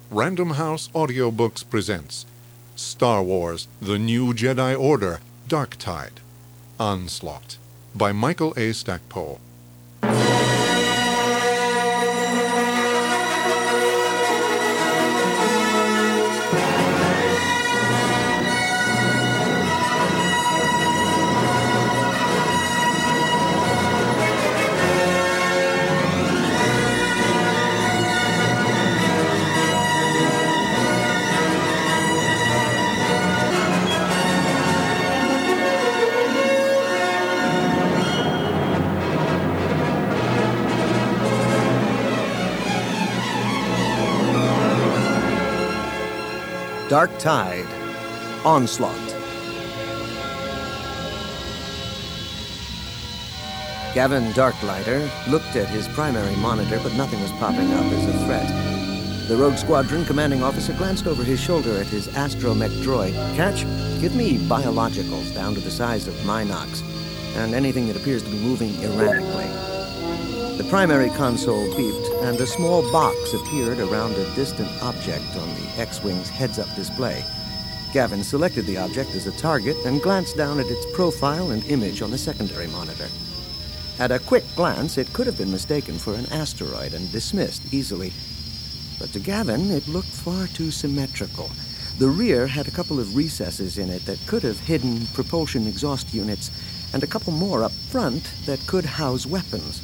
Random House Audiobooks presents Star Wars: The New Jedi Order, Dark Tide, Onslaught, by Michael A. Stackpole. Dark Tide, Onslaught. Gavin Darklighter looked at his primary monitor, but nothing was popping up as a threat. The Rogue Squadron commanding officer glanced over his shoulder at his astromech droid. Catch, give me biologicals down to the size of Minox, and anything that appears to be moving erratically. The primary console beeped, and a small box appeared around a distant object on the X-Wing's heads-up display. Gavin selected the object as a target and glanced down at its profile and image on the secondary monitor. At a quick glance, it could have been mistaken for an asteroid and dismissed easily. But to Gavin, it looked far too symmetrical. The rear had a couple of recesses in it that could have hidden propulsion exhaust units, and a couple more up front that could house weapons.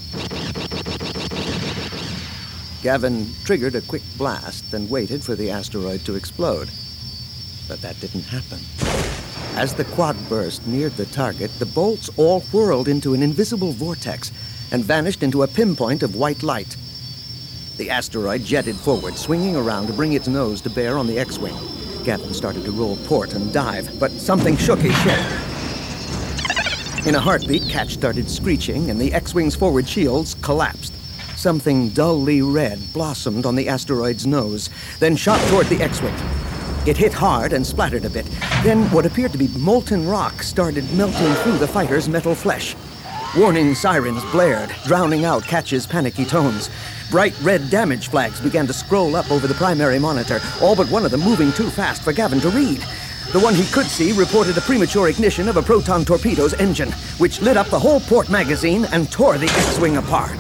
Gavin triggered a quick blast and waited for the asteroid to explode. But that didn't happen. As the quad burst neared the target, the bolts all whirled into an invisible vortex and vanished into a pinpoint of white light. The asteroid jetted forward, swinging around to bring its nose to bear on the X-Wing. Gavin started to roll port and dive, but something shook his ship. In a heartbeat, Catch started screeching, and the X-Wing's forward shields collapsed. Something dully red blossomed on the asteroid's nose, then shot toward the X-Wing. It hit hard and splattered a bit. Then what appeared to be molten rock started melting through the fighter's metal flesh. Warning sirens blared, drowning out Catch's panicky tones. Bright red damage flags began to scroll up over the primary monitor, all but one of them moving too fast for Gavin to read. The one he could see reported a premature ignition of a proton torpedo's engine, which lit up the whole port magazine and tore the X-Wing apart.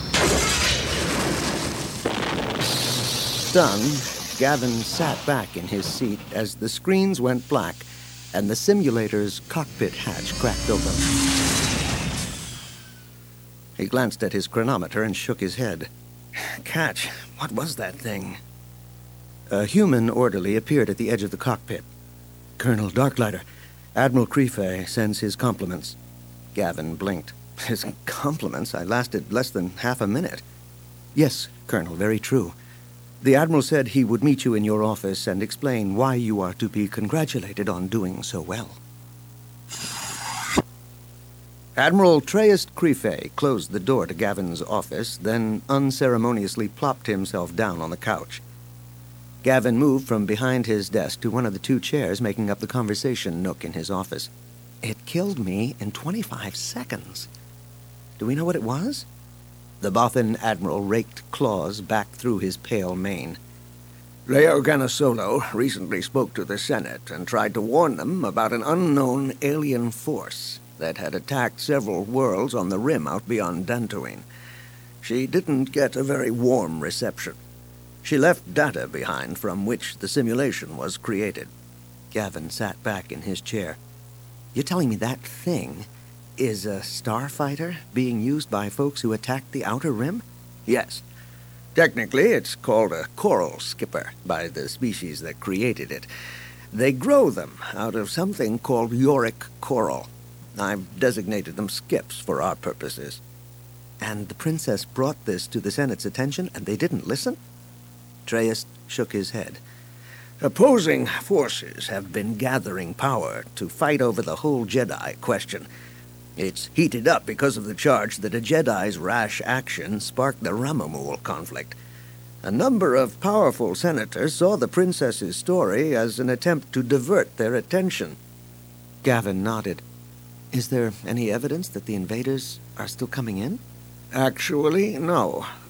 Stunned, Gavin sat back in his seat as the screens went black and the simulator's cockpit hatch cracked open. He glanced at his chronometer and shook his head. Catch, what was that thing? A human orderly appeared at the edge of the cockpit. Colonel Darklighter, Admiral Crefay sends his compliments. Gavin blinked. His compliments? I lasted less than half a minute. Yes, Colonel, very true. The Admiral said he would meet you in your office and explain why you are to be congratulated on doing so well. Admiral Treyest Crefay closed the door to Gavin's office, then unceremoniously plopped himself down on the couch. Gavin moved from behind his desk to one of the two chairs making up the conversation nook in his office. It killed me in 25 seconds. Do we know what it was? The Bothan Admiral raked claws back through his pale mane. Leo Ganasolo recently spoke to the Senate and tried to warn them about an unknown alien force that had attacked several worlds on the rim out beyond Dantooine. She didn't get a very warm reception. She left data behind from which the simulation was created. Gavin sat back in his chair. You're telling me that thing is a starfighter being used by folks who attacked the Outer Rim? Yes. Technically, it's called a coral skipper by the species that created it. They grow them out of something called yorick coral. I've designated them skips for our purposes. And the princess brought this to the Senate's attention, and they didn't listen? Treyest shook his head. Opposing forces have been gathering power to fight over the whole Jedi question. It's heated up because of the charge that a Jedi's rash action sparked the Ramamul conflict. A number of powerful senators saw the princess's story as an attempt to divert their attention. Gavin nodded. Is there any evidence that the invaders are still coming in? Actually, no.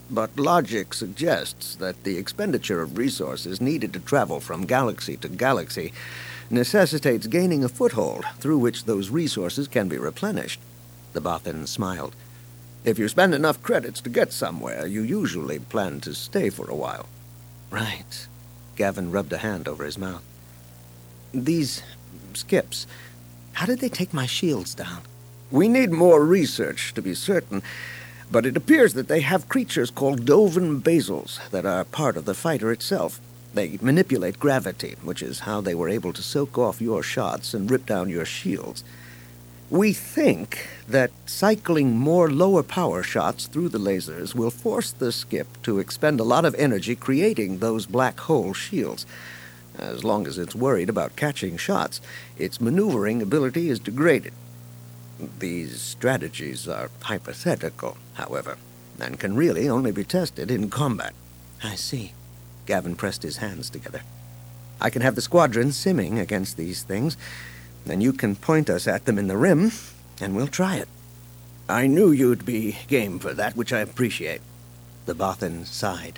but logic suggests that the expenditure of resources needed to travel from galaxy to galaxy necessitates gaining a foothold through which those resources can be replenished. The Bothan smiled. If you spend enough credits to get somewhere, you usually plan to stay for a while. Right. Gavin rubbed a hand over his mouth. These skips, how did they take my shields down? We need more research to be certain, but it appears that they have creatures called Dovin basils that are part of the fighter itself. They manipulate gravity, which is how they were able to soak off your shots and rip down your shields. We think that cycling more lower power shots through the lasers will force the skip to expend a lot of energy creating those black hole shields. As long as it's worried about catching shots, its maneuvering ability is degraded. These strategies are hypothetical, however, and can really only be tested in combat. I see. Gavin pressed his hands together. I can have the squadron simming against these things. Then you can point us at them in the rim, and we'll try it. I knew you'd be game for that, which I appreciate. The Bothan sighed.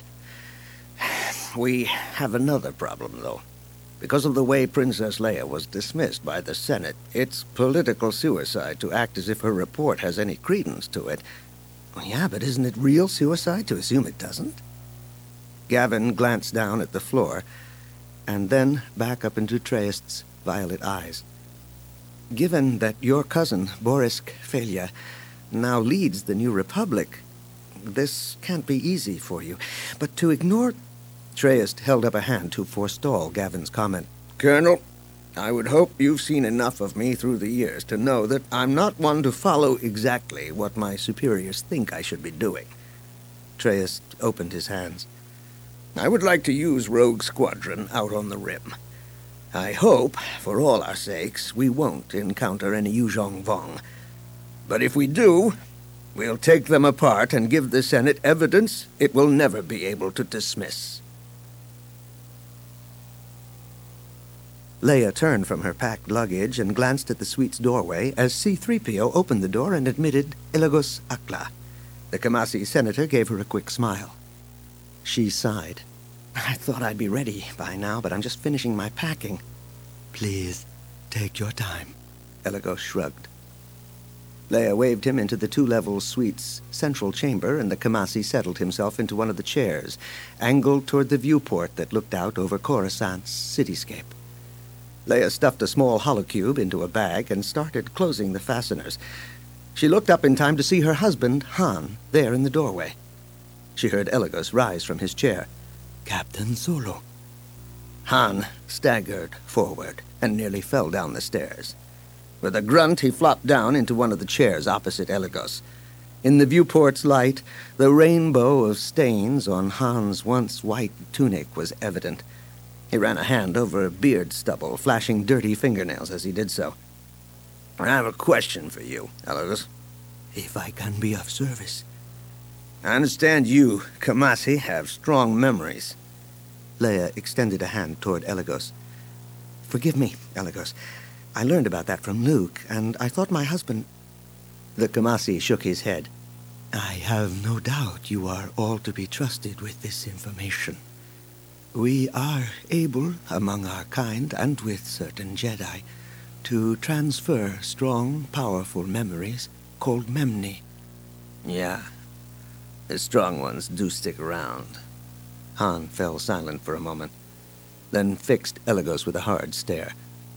We have another problem, though. Because of the way Princess Leia was dismissed by the Senate, it's political suicide to act as if her report has any credence to it. Well, yeah, but isn't it real suicide to assume it doesn't? Gavin glanced down at the floor, and then back up into Traest's violet eyes. Given that your cousin, Borisk Felia, now leads the New Republic, this can't be easy for you. But to ignore... Traest held up a hand to forestall Gavin's comment. Colonel, I would hope you've seen enough of me through the years to know that I'm not one to follow exactly what my superiors think I should be doing. Traest opened his hands. I would like to use Rogue Squadron out on the rim. I hope, for all our sakes, we won't encounter any Yuzhong Vong. But if we do, we'll take them apart and give the Senate evidence it will never be able to dismiss. Leia turned from her packed luggage and glanced at the suite's doorway as C-3PO opened the door and admitted Elagos Akla. The Kamasi senator gave her a quick smile. She sighed. I thought I'd be ready by now, but I'm just finishing my packing. Please, take your time. Elagos shrugged. Leia waved him into the two-level suite's central chamber, and the Kamasi settled himself into one of the chairs, angled toward the viewport that looked out over Coruscant's cityscape. Leia stuffed a small holocube into a bag and started closing the fasteners. She looked up in time to see her husband, Han, there in the doorway. She heard Elagos rise from his chair. Captain Solo. Han staggered forward and nearly fell down the stairs. With a grunt, he flopped down into one of the chairs opposite Elagos. In the viewport's light, the rainbow of stains on Han's once white tunic was evident. He ran a hand over beard stubble, flashing dirty fingernails as he did so. I have a question for you, Elagos. If I can be of service. I understand you, Kamasi, have strong memories. Leia extended a hand toward Elagos. Forgive me, Elagos. I learned about that from Luke, and I thought my husband... The Kamasi shook his head. I have no doubt you are all to be trusted with this information. We are able, among our kind and with certain Jedi, to transfer strong, powerful memories called Memni. Yeah, the strong ones do stick around. Han fell silent for a moment, then fixed Elagos with a hard stare.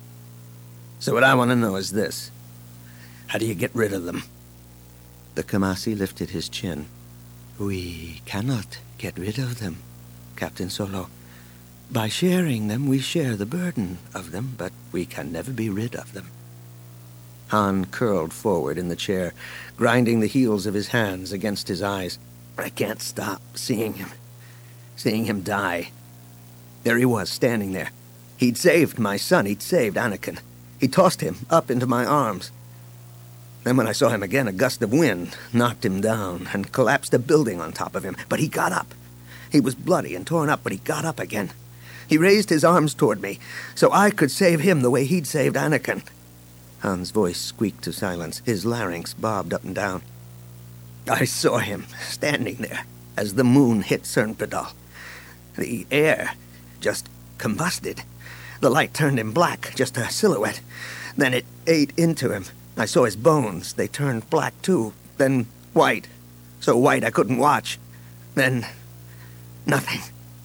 So what I want to know is this. How do you get rid of them? The Kamasi lifted his chin. We cannot get rid of them, Captain Solo. By sharing them, we share the burden of them, but we can never be rid of them. Han curled forward in the chair, grinding the heels of his hands against his eyes. I can't stop seeing him die. There he was, standing there. He'd saved my son. He'd saved Anakin. He tossed him up into my arms. Then when I saw him again, a gust of wind knocked him down and collapsed a building on top of him. But he got up. He was bloody and torn up, but he got up again. He raised his arms toward me so I could save him the way he'd saved Anakin. Han's voice squeaked to silence. His larynx bobbed up and down. I saw him standing there, as the moon hit Cernpedal. The air just combusted. The light turned him black, just a silhouette. Then it ate into him. I saw his bones. They turned black, too. Then white. So white I couldn't watch. Then nothing.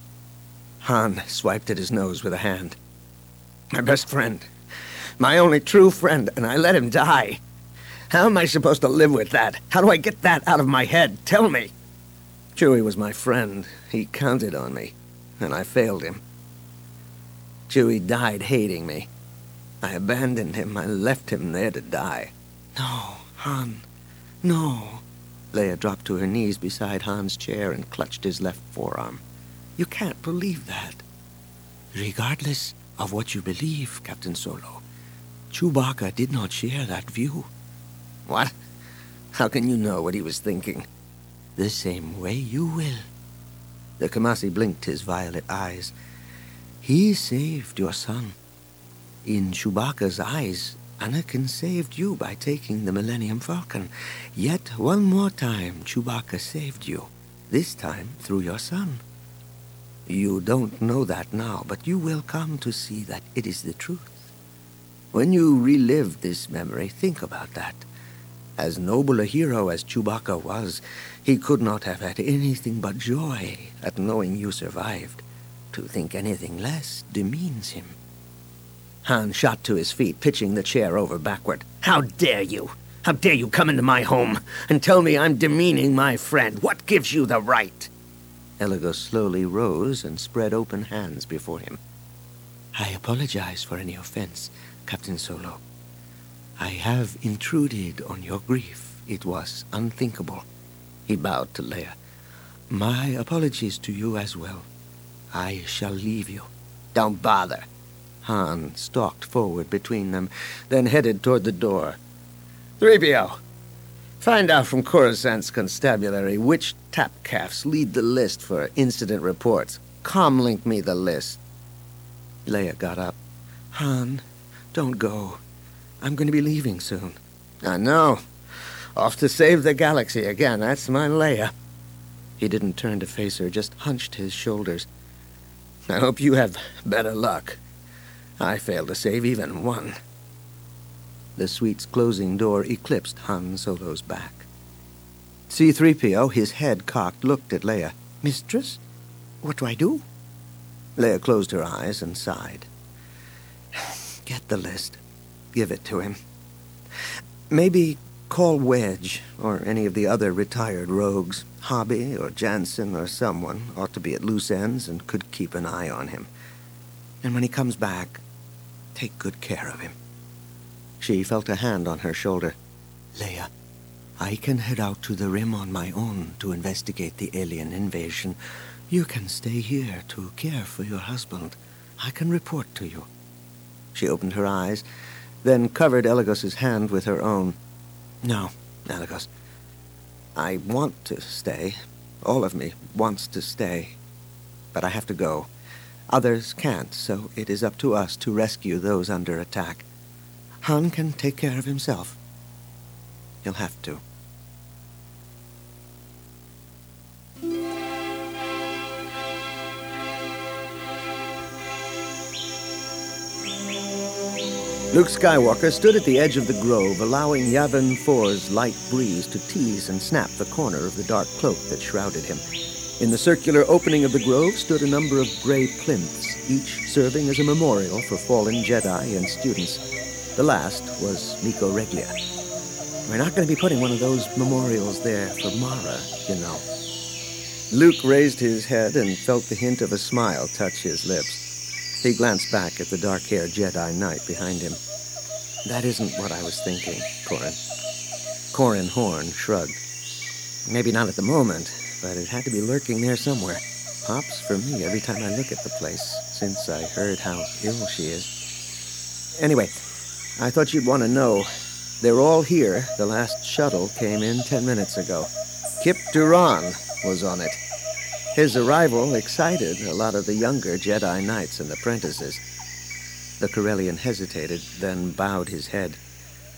Han swiped at his nose with a hand. My best friend. My only true friend, and I let him die. How am I supposed to live with that? How do I get that out of my head? Tell me. Chewie was my friend. He counted on me, and I failed him. Chewie died hating me. I abandoned him. I left him there to die. No, Han. No. Leia dropped to her knees beside Han's chair and clutched his left forearm. You can't believe that. Regardless of what you believe, Captain Solo, Chewbacca did not share that view. What? How can you know what he was thinking? The same way you will. The Kamasi blinked his violet eyes. He saved your son. In Chewbacca's eyes, Anakin saved you by taking the Millennium Falcon. Yet one more time, Chewbacca saved you. This time through your son. You don't know that now, but you will come to see that it is the truth. When you relive this memory, think about that. As noble a hero as Chewbacca was, he could not have had anything but joy at knowing you survived. To think anything less demeans him. Han shot to his feet, pitching the chair over backward. How dare you? How dare you come into my home and tell me I'm demeaning my friend? What gives you the right? Elegos slowly rose and spread open hands before him. I apologize for any offense, Captain Solo. I have intruded on your grief. It was unthinkable. He bowed to Leia. My apologies to you as well. I shall leave you. Don't bother. Han stalked forward between them, then headed toward the door. 3PO, find out from Coruscant's constabulary which tapcaffs lead the list for incident reports. Comlink me the list. Leia got up. Han, don't go. I'm going to be leaving soon. I know. Off to save the galaxy again. That's my Leia. He didn't turn to face her, just hunched his shoulders. I hope you have better luck. I failed to save even one. The suite's closing door eclipsed Han Solo's back. C-3PO, his head cocked, looked at Leia. Mistress? What do I do? Leia closed her eyes and sighed. Get the list. Give it to him. Maybe call Wedge or any of the other retired rogues. Hobby or Jansen or someone ought to be at loose ends and could keep an eye on him. And when he comes back, take good care of him. She felt a hand on her shoulder. Leia, I can head out to the Rim on my own to investigate the alien invasion. You can stay here to care for your husband. I can report to you. She opened her eyes, then covered Elegos's hand with her own. No, Elegos. I want to stay. All of me wants to stay. But I have to go. Others can't, so it is up to us to rescue those under attack. Han can take care of himself. He'll have to. Luke Skywalker stood at the edge of the grove, allowing Yavin 4's light breeze to tease and snap the corner of the dark cloak that shrouded him. In the circular opening of the grove stood a number of gray plinths, each serving as a memorial for fallen Jedi and students. The last was Nico Reglia. We're not going to be putting one of those memorials there for Mara, you know. Luke raised his head and felt the hint of a smile touch his lips. He glanced back at the dark-haired Jedi Knight behind him. That isn't what I was thinking, Corran. Corran Horn shrugged. Maybe not at the moment, but it had to be lurking there somewhere. Pops for me every time I look at the place, since I heard how ill she is. Anyway, I thought you'd want to know. They're all here. The last shuttle came in 10 minutes ago. Kip Duran was on it. His arrival excited a lot of the younger Jedi Knights and apprentices. The Corellian hesitated, then bowed his head.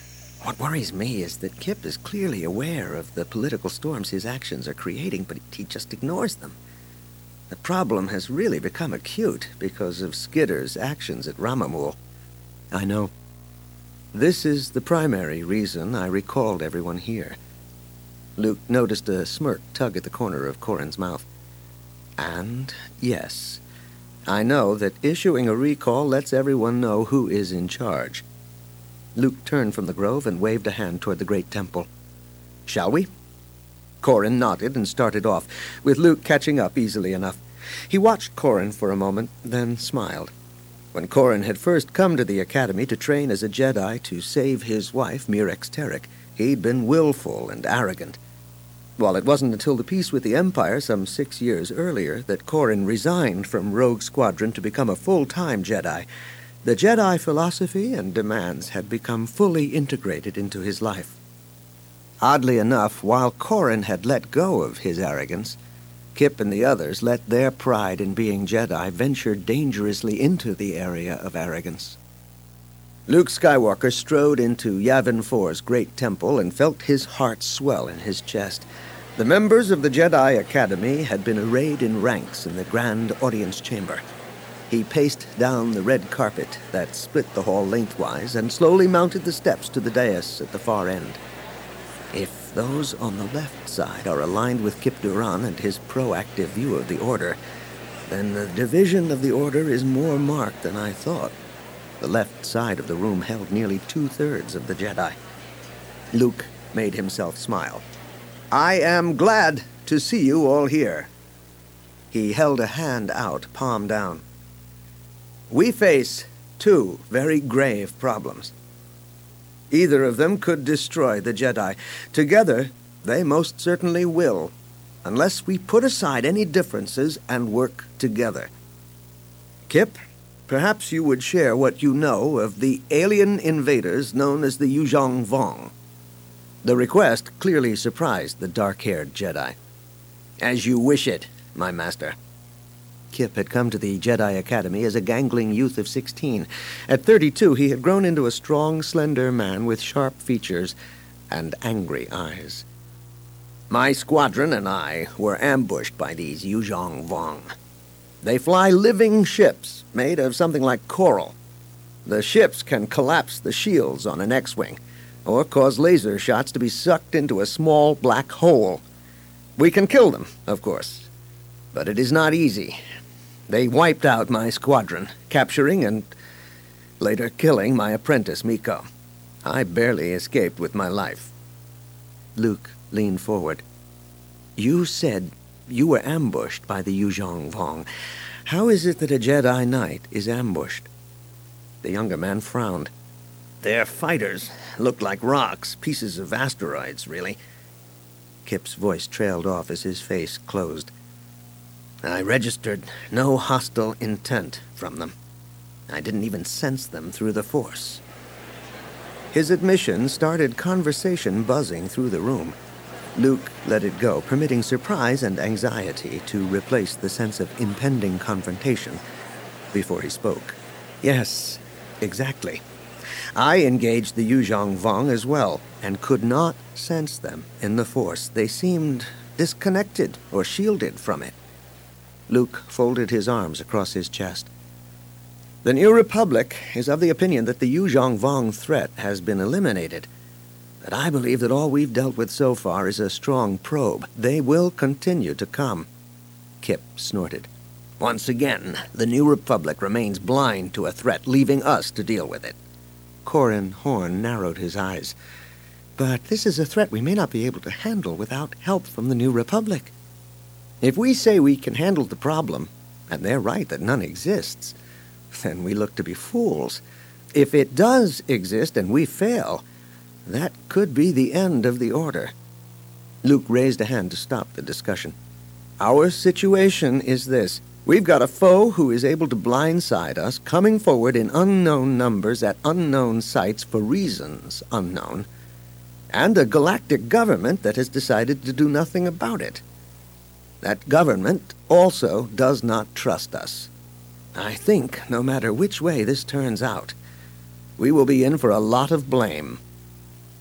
What worries me is that Kip is clearly aware of the political storms his actions are creating, but he just ignores them. The problem has really become acute because of Skidder's actions at Ramamul. I know. This is the primary reason I recalled everyone here. Luke noticed a smirk tug at the corner of Corrin's mouth. And, yes, I know that issuing a recall lets everyone know who is in charge. Luke turned from the grove and waved a hand toward the great temple. Shall we? Corrin nodded and started off, with Luke catching up easily enough. He watched Corrin for a moment, then smiled. When Corrin had first come to the academy to train as a Jedi to save his wife, Mirex Terek, he'd been willful and arrogant. While it wasn't until the peace with the Empire some 6 years earlier that Corrin resigned from Rogue Squadron to become a full-time Jedi, the Jedi philosophy and demands had become fully integrated into his life. Oddly enough, while Corrin had let go of his arrogance, Kip and the others let their pride in being Jedi venture dangerously into the area of arrogance. Luke Skywalker strode into Yavin 4's great temple and felt his heart swell in his chest. The members of the Jedi Academy had been arrayed in ranks in the grand audience chamber. He paced down the red carpet that split the hall lengthwise and slowly mounted the steps to the dais at the far end. If those on the left side are aligned with Kip Duran and his proactive view of the Order, then the division of the Order is more marked than I thought. The left side of the room held nearly 2/3 of the Jedi. Luke made himself smile. I am glad to see you all here. He held a hand out, palm down. We face 2 very grave problems. Either of them could destroy the Jedi. Together, they most certainly will, unless we put aside any differences and work together. Kip, perhaps you would share what you know of the alien invaders known as the Yuuzhan Vong. The request clearly surprised the dark-haired Jedi. As you wish it, my master. Kip had come to the Jedi Academy as a gangling youth of 16. At 32, he had grown into a strong, slender man with sharp features and angry eyes. My squadron and I were ambushed by these Yuuzhan Vong. They fly living ships made of something like coral. The ships can collapse the shields on an X-wing, or cause laser shots to be sucked into a small black hole. We can kill them, of course, but it is not easy. They wiped out my squadron, capturing and later killing my apprentice, Miko. I barely escaped with my life. Luke leaned forward. You said you were ambushed by the Yuuzhan Vong. How is it that a Jedi Knight is ambushed? The younger man frowned. Their fighters looked like rocks, pieces of asteroids, really. Kip's voice trailed off as his face closed. I registered no hostile intent from them. I didn't even sense them through the Force. His admission started conversation buzzing through the room. Luke let it go, permitting surprise and anxiety to replace the sense of impending confrontation before he spoke. Yes, exactly. I engaged the Yuuzhan Vong as well, and could not sense them in the Force. They seemed disconnected or shielded from it. Luke folded his arms across his chest. The New Republic is of the opinion that the Yuuzhan Vong threat has been eliminated. But I believe that all we've dealt with so far is a strong probe. They will continue to come. Kip snorted. Once again, the New Republic remains blind to a threat, leaving us to deal with it. Corrin Horn narrowed his eyes. But this is a threat we may not be able to handle without help from the New Republic. If we say we can handle the problem, and they're right that none exists, then we look to be fools. If it does exist and we fail, that could be the end of the Order. Luke raised a hand to stop the discussion. Our situation is this. We've got a foe who is able to blindside us, coming forward in unknown numbers at unknown sites for reasons unknown, and a galactic government that has decided to do nothing about it. That government also does not trust us. I think, no matter which way this turns out, we will be in for a lot of blame.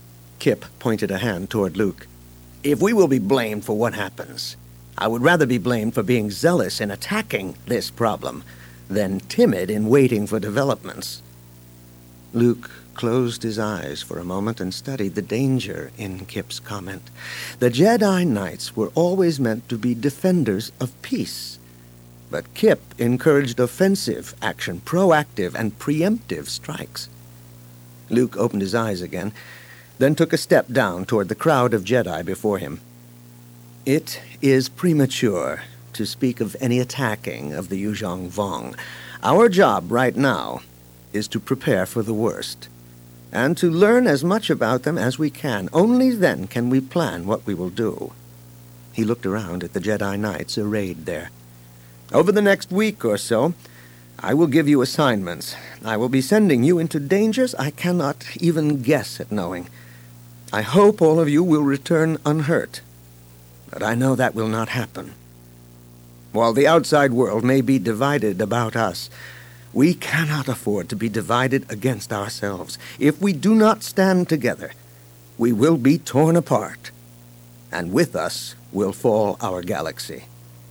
Kip pointed a hand toward Luke. "If we will be blamed for what happens, I would rather be blamed for being zealous in attacking this problem than timid in waiting for developments." Luke closed his eyes for a moment and studied the danger in Kip's comment. The Jedi Knights were always meant to be defenders of peace. But Kip encouraged offensive action, proactive and preemptive strikes. Luke opened his eyes again, then took a step down toward the crowd of Jedi before him. "It is premature to speak of any attacking of the Yuuzhan Vong. Our job right now is to prepare for the worst, and to learn as much about them as we can. Only then can we plan what we will do." He looked around at the Jedi Knights arrayed there. "Over the next week or so, I will give you assignments. I will be sending you into dangers I cannot even guess at knowing. I hope all of you will return unhurt, but I know that will not happen. While the outside world may be divided about us, we cannot afford to be divided against ourselves. If we do not stand together, we will be torn apart, and with us will fall our galaxy."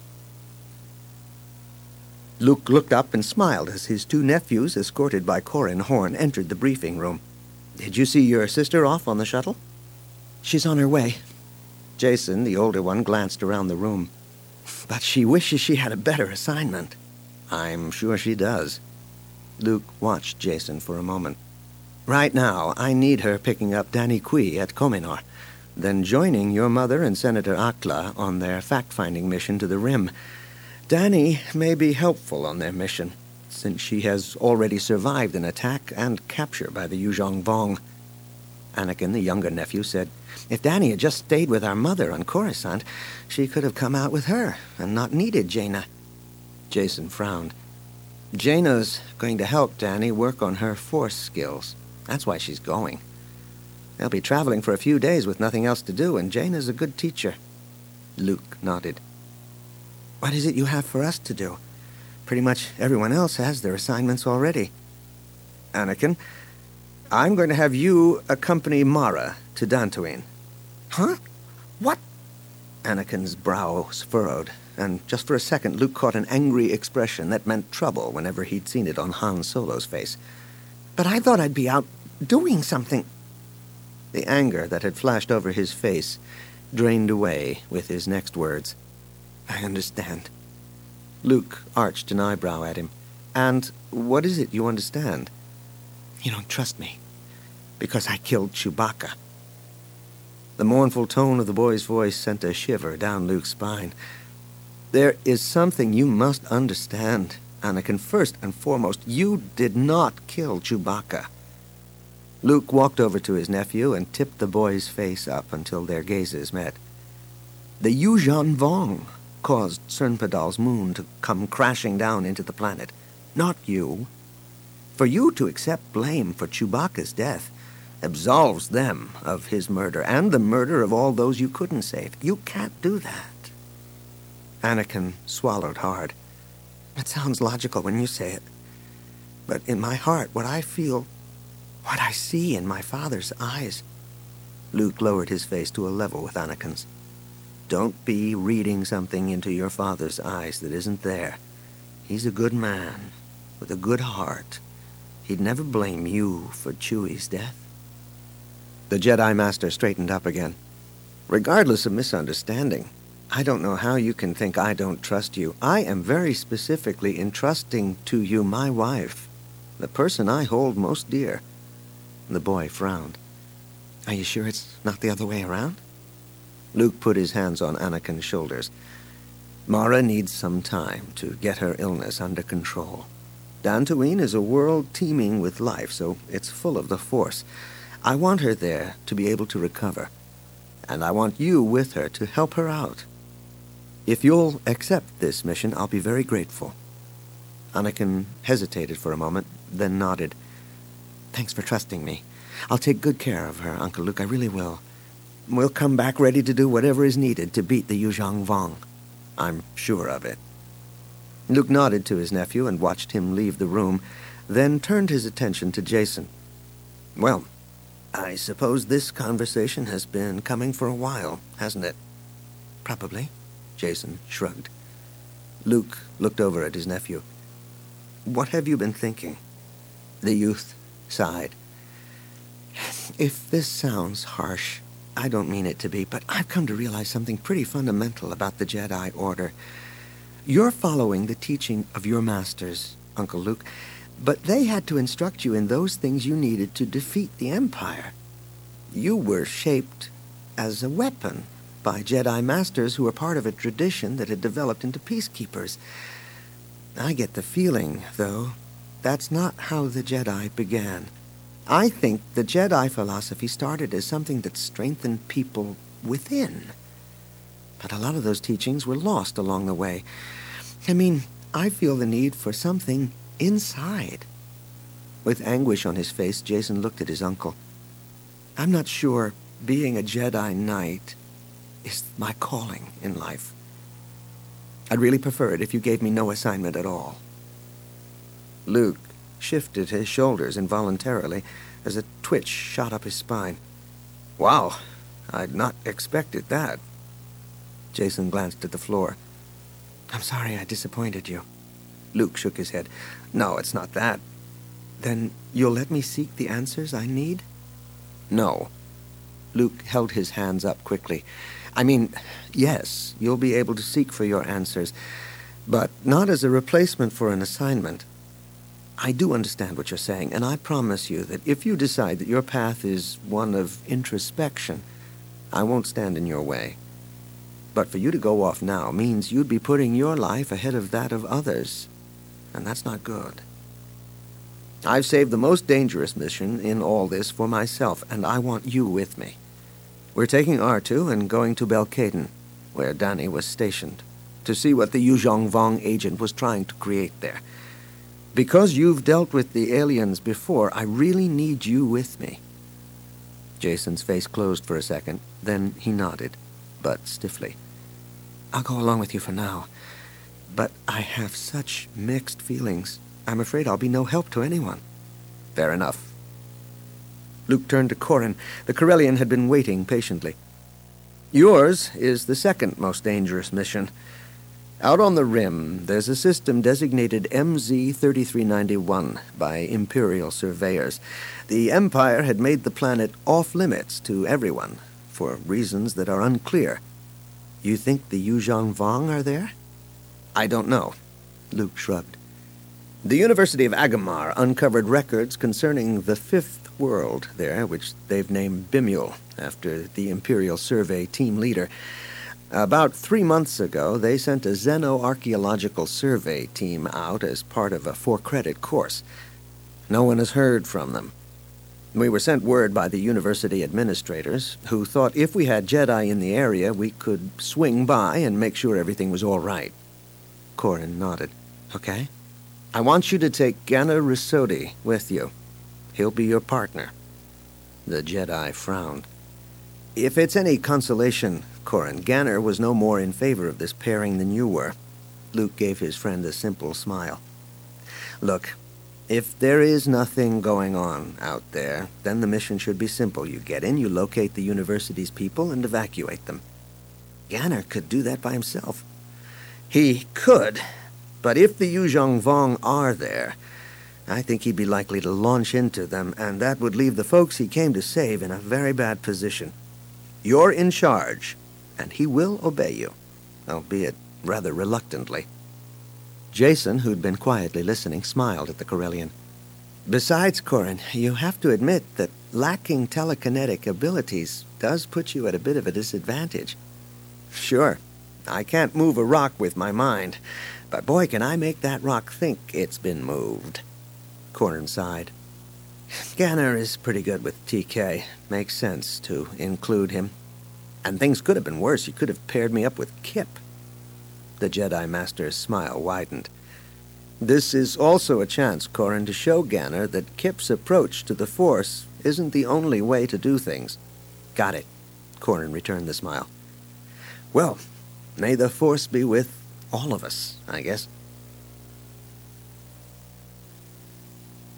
Luke looked up and smiled as his two nephews, escorted by Corran Horn, entered the briefing room. "Did you see your sister off on the shuttle?" "She's on her way." Jacen, the older one, glanced around the room. "But she wishes she had a better assignment." "I'm sure she does." Luke watched Jacen for a moment. "Right now, I need her picking up Danny Kui at Kominor, then joining your mother and Senator Akla on their fact-finding mission to the Rim. Danny may be helpful on their mission, since she has already survived an attack and capture by the Yuuzhan Vong." Anakin, the younger nephew, said, "If Danny had just stayed with our mother on Coruscant, she could have come out with her and not needed Jaina." Jacen frowned. "Jaina's going to help Danny work on her Force skills. That's why she's going. They'll be traveling for a few days with nothing else to do, and Jaina's a good teacher." Luke nodded. "What is it you have for us to do? Pretty much everyone else has their assignments already." "Anakin, I'm going to have you accompany Mara to Dantooine." "Huh? What?" Anakin's brows furrowed, and just for a second Luke caught an angry expression that meant trouble whenever he'd seen it on Han Solo's face. "But I thought I'd be out doing something." The anger that had flashed over his face drained away with his next words. "I understand." Luke arched an eyebrow at him. "And what is it you understand?" "You don't trust me, because I killed Chewbacca." The mournful tone of the boy's voice sent a shiver down Luke's spine. "There is something you must understand, Anakin. First and foremost, you did not kill Chewbacca." Luke walked over to his nephew and tipped the boy's face up until their gazes met. "The Yuuzhan Vong caused Cernpadal's moon to come crashing down into the planet, not you. For you to accept blame for Chewbacca's death absolves them of his murder and the murder of all those you couldn't save. You can't do that." Anakin swallowed hard. "It sounds logical when you say it. But in my heart, what I feel, what I see in my father's eyes..." Luke lowered his face to a level with Anakin's. "Don't be reading something into your father's eyes that isn't there. He's a good man, with a good heart. He'd never blame you for Chewie's death." The Jedi Master straightened up again. "Regardless of misunderstanding, I don't know how you can think I don't trust you. I am very specifically entrusting to you my wife, the person I hold most dear." The boy frowned. "Are you sure it's not the other way around?" Luke put his hands on Anakin's shoulders. "Mara needs some time to get her illness under control. Dantooine is a world teeming with life, so it's full of the Force. I want her there to be able to recover, and I want you with her to help her out. If you'll accept this mission, I'll be very grateful." Anakin hesitated for a moment, then nodded. "Thanks for trusting me. I'll take good care of her, Uncle Luke, I really will. We'll come back ready to do whatever is needed to beat the Yuuzhan Vong." "I'm sure of it." Luke nodded to his nephew and watched him leave the room, then turned his attention to Jacen. "Well, I suppose this conversation has been coming for a while, hasn't it? Probably, Jason shrugged. Luke looked over at his nephew. What have you been thinking? The youth sighed. If this sounds harsh, I don't mean it to be, but I've come to realize something pretty fundamental about the Jedi Order. You're following the teaching of your masters, Uncle Luke, but they had to instruct you in those things you needed to defeat the Empire. You were shaped as a weapon by Jedi Masters who were part of a tradition that had developed into peacekeepers. I get the feeling, though, that's not how the Jedi began. I think the Jedi philosophy started as something that strengthened people within. But a lot of those teachings were lost along the way. I feel the need for something inside. With anguish on his face, Jason looked at his uncle. I'm not sure being a Jedi Knight is my calling in life. I'd really prefer it if you gave me no assignment at all. Luke shifted his shoulders involuntarily as a twitch shot up his spine. Wow, I'd not expected that. Jason glanced at the floor. I'm sorry I disappointed you. Luke shook his head. No, it's not that. Then you'll let me seek the answers I need? No. Luke held his hands up quickly. Yes, you'll be able to seek for your answers, but not as a replacement for an assignment. I do understand what you're saying, and I promise you that if you decide that your path is one of introspection, I won't stand in your way. But for you to go off now means you'd be putting your life ahead of that of others, and that's not good. I've saved the most dangerous mission in all this for myself, and I want you with me. We're taking R2 and going to Belkaden, where Danny was stationed, to see what the Yuzhong Vong agent was trying to create there. Because you've dealt with the aliens before, I really need you with me. Jason's face closed for a second, then he nodded, but stiffly. I'll go along with you for now, but I have such mixed feelings. I'm afraid I'll be no help to anyone. Fair enough. Luke turned to Corrin. The Corellian had been waiting patiently. Yours is the second most dangerous mission. Out on the rim, there's a system designated MZ-3391 by Imperial surveyors. The Empire had made the planet off-limits to everyone, for reasons that are unclear. You think the Yuzhong Vong are there? I don't know. Luke shrugged. The University of Agamar uncovered records concerning the fifth world there, which they've named Bimul, after the Imperial Survey team leader. About 3 months ago, they sent a xenoarchaeological survey team out as part of a 4-credit course. No one has heard from them. We were sent word by the university administrators, who thought if we had Jedi in the area, we could swing by and make sure everything was all right. Corrin nodded. Okay. I want you to take Ganner Risodi with you. He'll be your partner. The Jedi frowned. If it's any consolation, Corrin, Ganner was no more in favor of this pairing than you were. Luke gave his friend a simple smile. Look, if there is nothing going on out there, then the mission should be simple. You get in, you locate the university's people, and evacuate them. Ganner could do that by himself. He could, but if the Yuzhong Vong are there, I think he'd be likely to launch into them, and that would leave the folks he came to save in a very bad position. You're in charge, and he will obey you, albeit rather reluctantly. Jason, who'd been quietly listening, smiled at the Corellian. Besides, Corrin, you have to admit that lacking telekinetic abilities does put you at a bit of a disadvantage. Sure, I can't move a rock with my mind, but boy, can I make that rock think it's been moved. Corrin sighed. Ganner is pretty good with TK. Makes sense to include him. And things could have been worse. You could have paired me up with Kip. The Jedi Master's smile widened. This is also a chance, Corrin, to show Ganner that Kip's approach to the Force isn't the only way to do things. Got it. Corrin returned the smile. Well, may the Force be with all of us, I guess.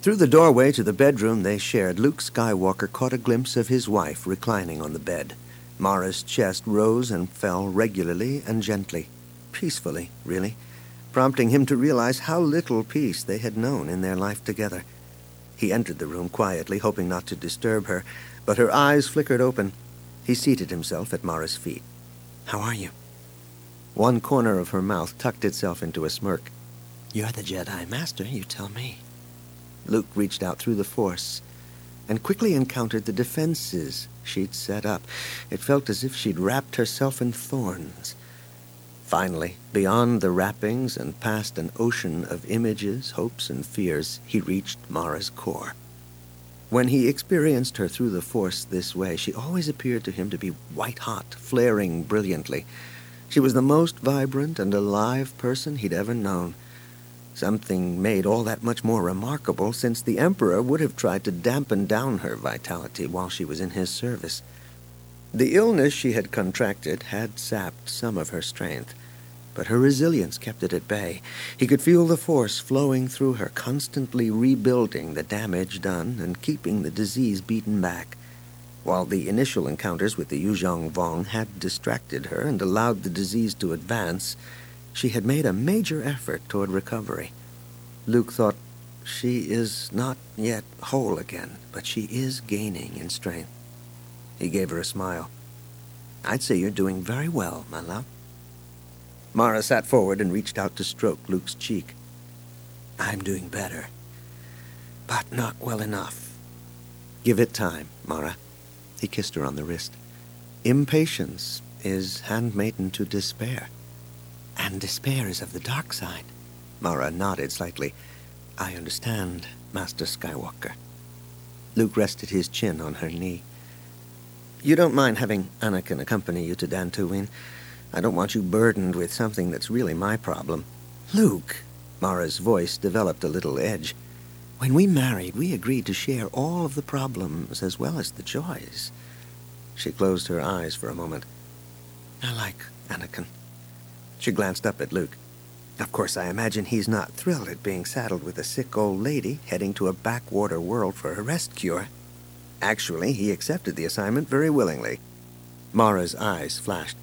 Through the doorway to the bedroom they shared, Luke Skywalker caught a glimpse of his wife reclining on the bed. Mara's chest rose and fell regularly and gently, peacefully, really, prompting him to realize how little peace they had known in their life together. He entered the room quietly, hoping not to disturb her, but her eyes flickered open. He seated himself at Mara's feet. "How are you?" One corner of her mouth tucked itself into a smirk. "You're the Jedi Master, you tell me." Luke reached out through the Force and quickly encountered the defenses she'd set up. It felt as if she'd wrapped herself in thorns. Finally, beyond the wrappings and past an ocean of images, hopes, and fears, he reached Mara's core. When he experienced her through the Force this way, she always appeared to him to be white-hot, flaring brilliantly. She was the most vibrant and alive person he'd ever known. Something made all that much more remarkable, since the Emperor would have tried to dampen down her vitality while she was in his service. The illness she had contracted had sapped some of her strength, but her resilience kept it at bay. He could feel the Force flowing through her, constantly rebuilding the damage done and keeping the disease beaten back. While the initial encounters with the Yuuzhan Vong had distracted her and allowed the disease to advance, she had made a major effort toward recovery. Luke thought, she is not yet whole again, but she is gaining in strength. He gave her a smile. "I'd say you're doing very well, my love." Mara sat forward and reached out to stroke Luke's cheek. "I'm doing better, but not well enough." "Give it time, Mara." He kissed her on the wrist. "Impatience is handmaiden to despair. And despair is of the dark side." Mara nodded slightly. "I understand, Master Skywalker." Luke rested his chin on her knee. "You don't mind having Anakin accompany you to Dantooine? I don't want you burdened with something that's really my problem." "Luke," Mara's voice developed a little edge. "When we married, we agreed to share all of the problems as well as the joys." She closed her eyes for a moment. "I like Anakin." She glanced up at Luke. "Of course, I imagine he's not thrilled at being saddled with a sick old lady heading to a backwater world for a rest cure. Actually, he accepted the assignment very willingly." Mara's eyes flashed.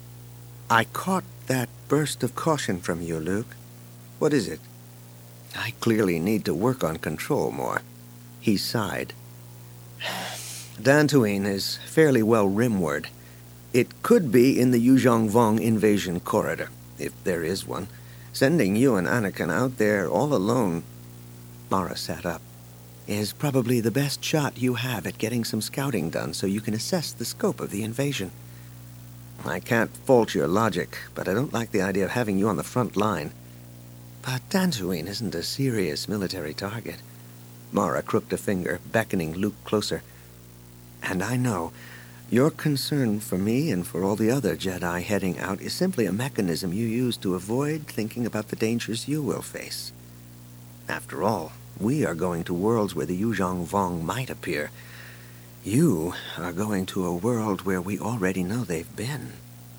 "I caught that burst of caution from you, Luke. What is it?" "I clearly need to work on control more." He sighed. "Dantooine is fairly well rimward. It could be in the Yuuzhan Vong invasion corridor, if there is one. Sending you and Anakin out there all alone," Mara sat up, "is probably the best shot you have at getting some scouting done so you can assess the scope of the invasion. I can't fault your logic, but I don't like the idea of having you on the front line." "But Dantooine isn't a serious military target." Mara crooked a finger, beckoning Luke closer. "And I know your concern for me and for all the other Jedi heading out is simply a mechanism you use to avoid thinking about the dangers you will face. After all, we are going to worlds where the Yuuzhan Vong might appear. You are going to a world where we already know they've been."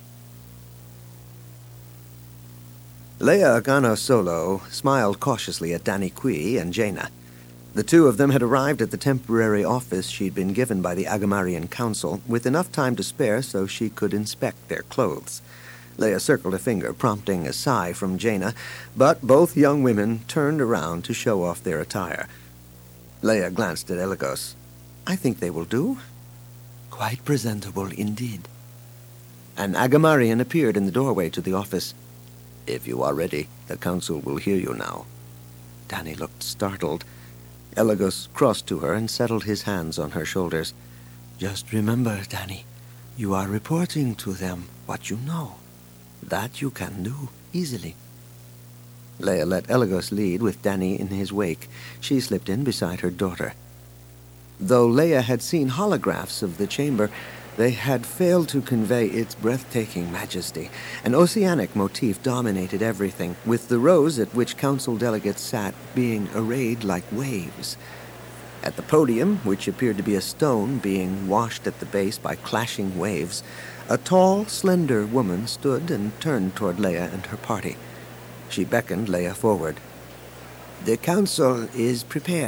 Leia Organa Solo smiled cautiously at Danny Kui and Jaina. The two of them had arrived at the temporary office she'd been given by the Agamarian Council, with enough time to spare so she could inspect their clothes. Leia circled a finger, prompting a sigh from Jaina, but both young women turned around to show off their attire. Leia glanced at Elagos. "I think they will do." "Quite presentable indeed." An Agamarian appeared in the doorway to the office. "If you are ready, the Council will hear you now." Danny looked startled. Elagos crossed to her and settled his hands on her shoulders. "Just remember, Danny, you are reporting to them what you know. That you can do easily." Leia let Elagos lead with Danny in his wake. She slipped in beside her daughter. Though Leia had seen holographs of the chamber, they had failed to convey its breathtaking majesty. An oceanic motif dominated everything, with the rows at which council delegates sat being arrayed like waves. At the podium, which appeared to be a stone being washed at the base by clashing waves, a tall, slender woman stood and turned toward Leia and her party. She beckoned Leia forward. "The council is prepared,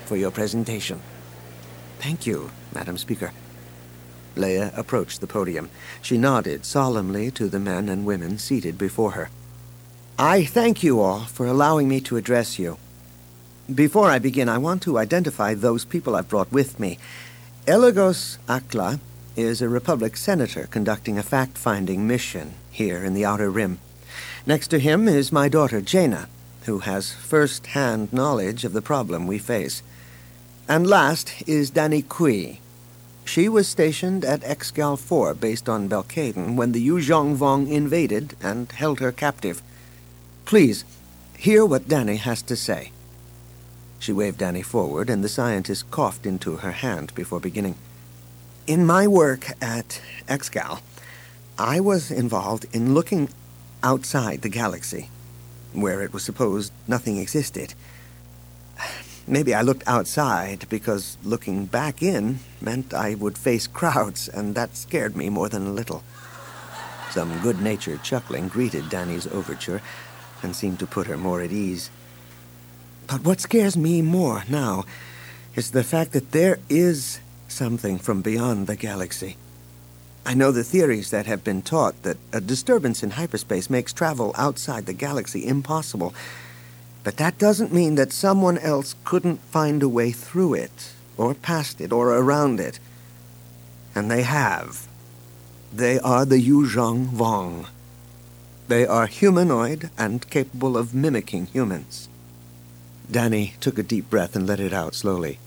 for your presentation. Thank you, Madam Speaker. Leia approached the podium. She nodded solemnly to the men and women seated before her. I thank you all for allowing me to address you. Before I begin, I want to identify those people I've brought with me. Eligos Akla is a Republic senator conducting a fact-finding mission here in the Outer Rim. Next to him is my daughter, Jaina, who has first-hand knowledge of the problem we face. And last is Danny Kui. She was stationed at Excal 4, based on Belkaden, when the Yuzhong Vong invaded and held her captive. Please, hear what Danny has to say. She waved Danny forward, and the scientist coughed into her hand before beginning. In my work at Excal, I was involved in looking outside the galaxy, where it was supposed nothing existed. Maybe I looked outside because looking back in meant I would face crowds, and that scared me more than a little. Some good-natured chuckling greeted Danny's overture and seemed to put her more at ease. But what scares me more now is the fact that there is something from beyond the galaxy. I know the theories that have been taught that a disturbance in hyperspace makes travel outside the galaxy impossible. But that doesn't mean that someone else couldn't find a way through it, or past it, or around it. And they have. They are the Yuzhong Vong. They are humanoid and capable of mimicking humans. Danny took a deep breath and let it out slowly.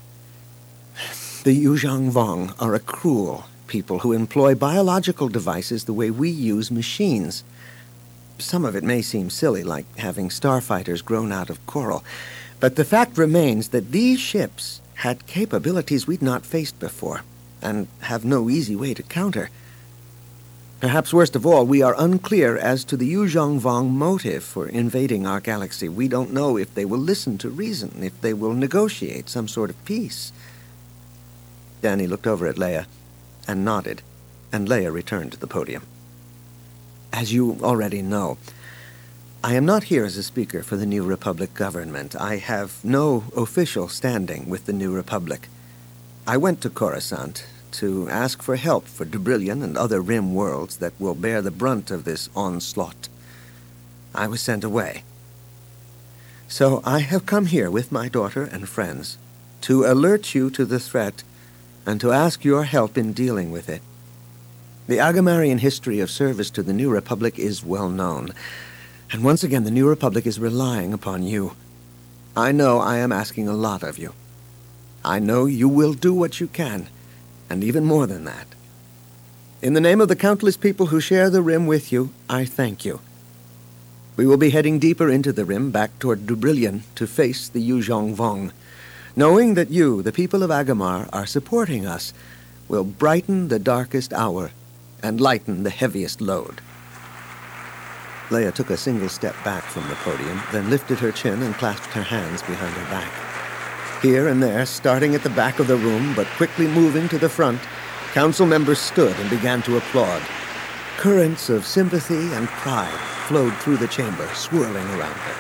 The Yuzhong Vong are a cruel people who employ biological devices the way we use machines. Some of it may seem silly, like having starfighters grown out of coral, but the fact remains that these ships had capabilities we'd not faced before, and have no easy way to counter. Perhaps worst of all, we are unclear as to the Yuzhong Vong motive for invading our galaxy. We don't know if they will listen to reason, if they will negotiate some sort of peace. Danny looked over at Leia and nodded, and Leia returned to the podium. As you already know, I am not here as a speaker for the New Republic government. I have no official standing with the New Republic. I went to Coruscant to ask for help for Dubrillion and other Rim worlds that will bear the brunt of this onslaught. I was sent away. So I have come here with my daughter and friends to alert you to the threat and to ask your help in dealing with it. The Agamarian history of service to the New Republic is well known, and once again the New Republic is relying upon you. I know I am asking a lot of you. I know you will do what you can, and even more than that. In the name of the countless people who share the Rim with you, I thank you. We will be heading deeper into the Rim, back toward Dubrillion, to face the Yuzhong Vong. Knowing that you, the people of Agamar, are supporting us, will brighten the darkest hour and lighten the heaviest load. Leia took a single step back from the podium, then lifted her chin and clasped her hands behind her back. Here and there, starting at the back of the room, but quickly moving to the front, council members stood and began to applaud. Currents of sympathy and pride flowed through the chamber, swirling around her.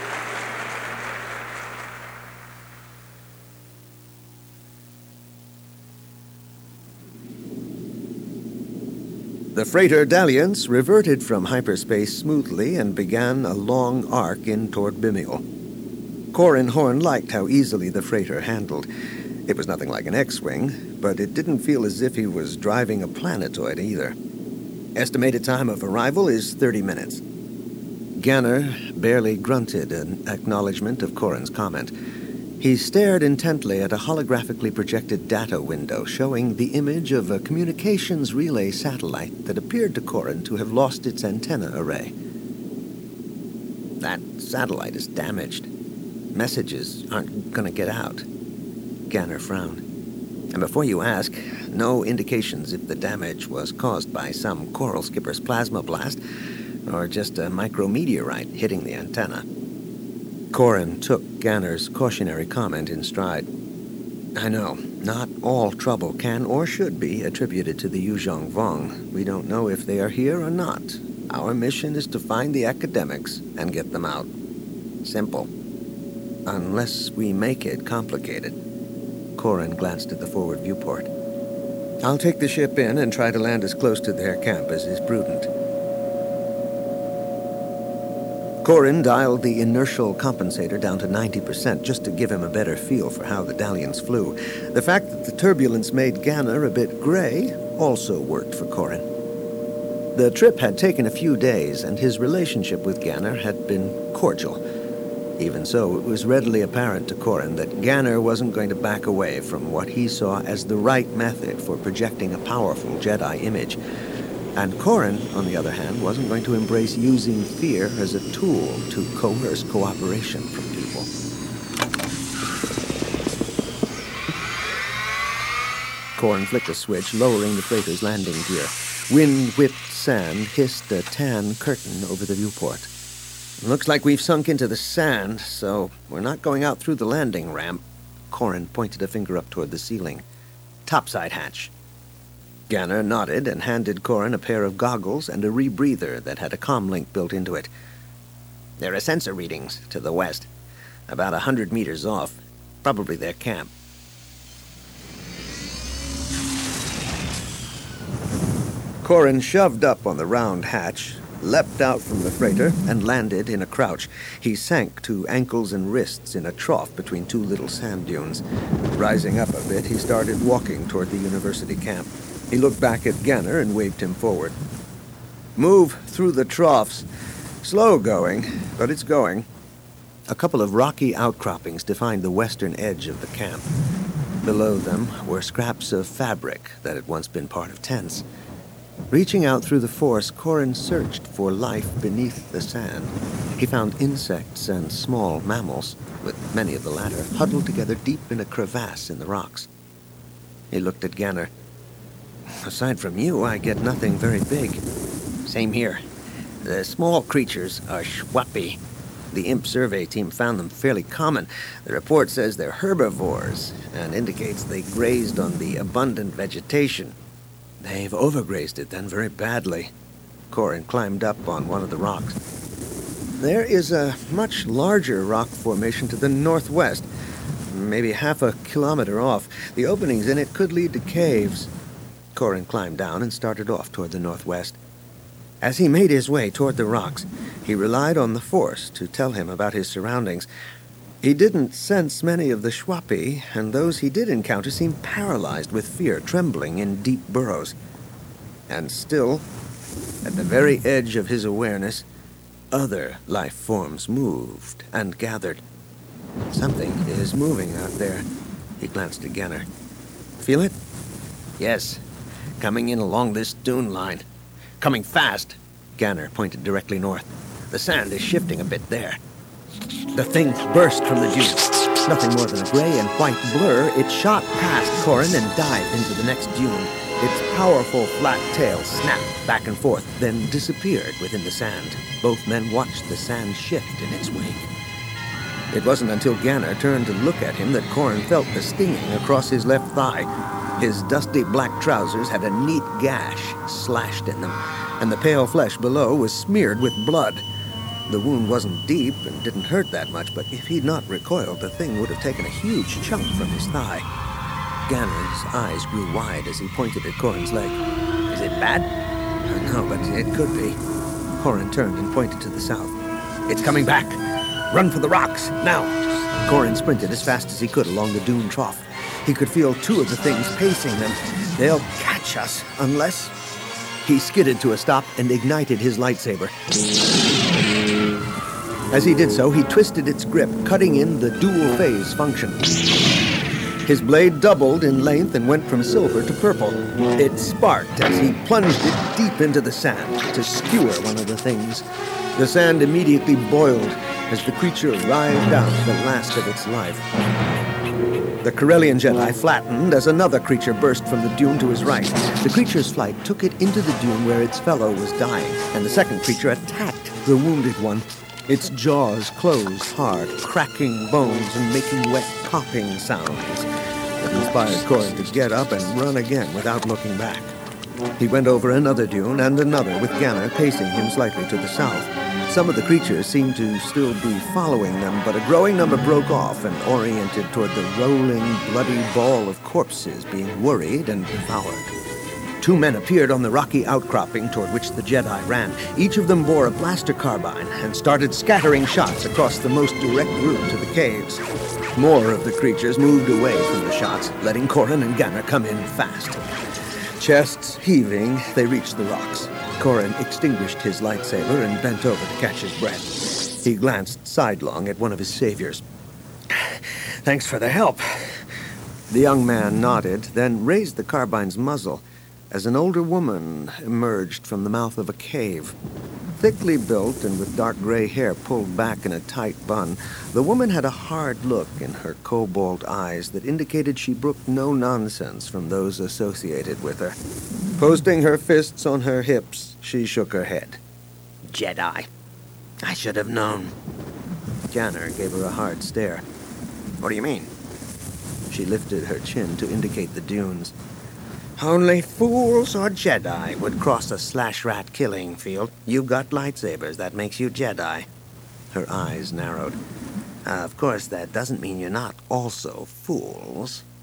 The freighter Dalliance reverted from hyperspace smoothly and began a long arc in toward Bimiel. Corran Horn liked how easily the freighter handled. It was nothing like an X-Wing, but it didn't feel as if he was driving a planetoid either. Estimated time of arrival is 30 minutes. Ganner barely grunted an acknowledgement of Corran's comment. He stared intently at a holographically projected data window showing the image of a communications relay satellite that appeared to Corran to have lost its antenna array. That satellite is damaged. Messages aren't going to get out. Ganner frowned. And before you ask, no indications if the damage was caused by some coral skipper's plasma blast or just a micrometeorite hitting the antenna. Corran took Ganner's cautionary comment in stride. I know, not all trouble can or should be attributed to the Yuzhong Vong. We don't know if they are here or not. Our mission is to find the academics and get them out. Simple. Unless we make it complicated. Corin glanced at the forward viewport. "I'll take the ship in and try to land as close to their camp as is prudent." Corin dialed the inertial compensator down to 90% just to give him a better feel for how the Dalliance flew. The fact that the turbulence made Ganner a bit gray also worked for Corin. The trip had taken a few days, and his relationship with Ganner had been cordial. Even so, it was readily apparent to Corin that Ganner wasn't going to back away from what he saw as the right method for projecting a powerful Jedi image. And Corin, on the other hand, wasn't going to embrace using fear as a tool to coerce cooperation from people. Corin flicked a switch, lowering the freighter's landing gear. Wind-whipped sand hissed a tan curtain over the viewport. "Looks like we've sunk into the sand, so we're not going out through the landing ramp." Corin pointed a finger up toward the ceiling. "Topside hatch." Ganner nodded and handed Corin a pair of goggles and a rebreather that had a comlink built into it. "There are sensor readings to the west, about 100 meters off. Probably their camp." Corin shoved up on the round hatch, leapt out from the freighter, and landed in a crouch. He sank to ankles and wrists in a trough between two little sand dunes. Rising up a bit, he started walking toward the university camp. He looked back at Ganner and waved him forward. "Move through the troughs. Slow going, but it's going." A couple of rocky outcroppings defined the western edge of the camp. Below them were scraps of fabric that had once been part of tents. Reaching out through the force, Corin searched for life beneath the sand. He found insects and small mammals, with many of the latter huddled together deep in a crevasse in the rocks. He looked at Ganner. "Aside from you, I get nothing very big." "Same here. The small creatures are Schwapi. The Imp survey team found them fairly common. The report says they're herbivores and indicates they grazed on the abundant vegetation." "They've overgrazed it then very badly." Corin climbed up on one of the rocks. "There is a much larger rock formation to the northwest, maybe half a kilometer off. The openings in it could lead to caves." Corin climbed down and started off toward the northwest. As he made his way toward the rocks, he relied on the Force to tell him about his surroundings. He didn't sense many of the Schwapi, and those he did encounter seemed paralyzed with fear, trembling in deep burrows. And still, at the very edge of his awareness, other life forms moved and gathered. "Something is moving out there." He glanced at Ganner. "Feel it?" "Yes. Coming in along this dune line. Coming fast." Ganner pointed directly north. "The sand is shifting a bit there." The thing burst from the dune. Nothing more than a gray and white blur, it shot past Corin and dived into the next dune. Its powerful flat tail snapped back and forth, then disappeared within the sand. Both men watched the sand shift in its wake. It wasn't until Ganner turned to look at him that Corin felt the stinging across his left thigh. His dusty black trousers had a neat gash slashed in them, and the pale flesh below was smeared with blood. The wound wasn't deep and didn't hurt that much, but if he'd not recoiled, the thing would have taken a huge chunk from his thigh. Ganner's eyes grew wide as he pointed at Corin's leg. "Is it bad?" "No, but it could be." Corin turned and pointed to the south. "It's coming back. Run for the rocks, now!" Corin sprinted as fast as he could along the dune trough. He could feel two of the things pacing them. "They'll catch us, unless..." He skidded to a stop and ignited his lightsaber. As he did so, he twisted its grip, cutting in the dual-phase function. His blade doubled in length and went from silver to purple. It sparked as he plunged it deep into the sand to skewer one of the things. The sand immediately boiled as the creature writhed out the last of its life. The Corellian Jedi flattened as another creature burst from the dune to his right. The creature's flight took it into the dune where its fellow was dying, and the second creature attacked the wounded one. Its jaws closed hard, cracking bones and making wet popping sounds. It inspired Corin to get up and run again without looking back. He went over another dune and another with Ganner pacing him slightly to the south. Some of the creatures seemed to still be following them, but a growing number broke off and oriented toward the rolling, bloody ball of corpses being worried and devoured. 2 men appeared on the rocky outcropping toward which the Jedi ran. Each of them bore a blaster carbine and started scattering shots across the most direct route to the caves. More of the creatures moved away from the shots, letting Corran and Ganner come in fast. Chests heaving, they reached the rocks. Corran extinguished his lightsaber and bent over to catch his breath. He glanced sidelong at one of his saviors. "Thanks for the help." The young man nodded, then raised the carbine's muzzle as an older woman emerged from the mouth of a cave. Thickly built and with dark gray hair pulled back in a tight bun, the woman had a hard look in her cobalt eyes that indicated she brooked no nonsense from those associated with her. Posting her fists on her hips, she shook her head. "Jedi. I should have known." Ganner gave her a hard stare. "What do you mean?" She lifted her chin to indicate the dunes. "Only fools or Jedi would cross a slash-rat killing field. You've got lightsabers. That makes you Jedi." Her eyes narrowed. "Of course, that doesn't mean you're not also fools."